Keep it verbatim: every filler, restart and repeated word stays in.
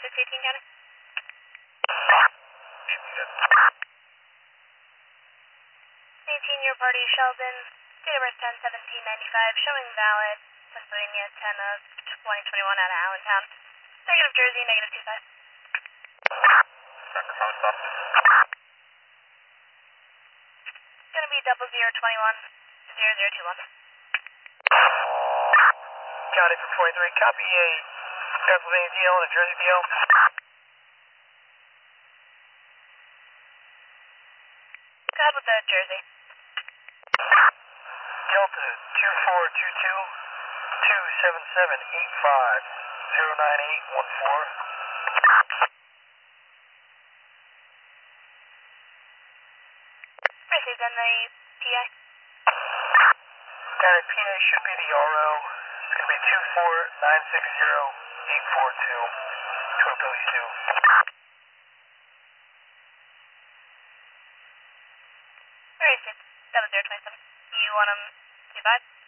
six eighteen County. eighteen year party, Sheldon, date of birth ten seventeen ninety-five, showing valid, Pennsylvania ten of twenty twenty-one out of Allentown. Negative Jersey, negative two five. Gonna be double zero twenty one zero zero two one. County for twenty-three, copy a Pennsylvania D L and a Jersey D L. Go ahead with the Jersey. Delta two four two two two seven seven eight five zero nine eight one four. Received in the P A. County P A should be the R O. It's going to be two four nine six zero eight four two. Twin Billy Sioux. Received, double zero twenty seven. You want them two five?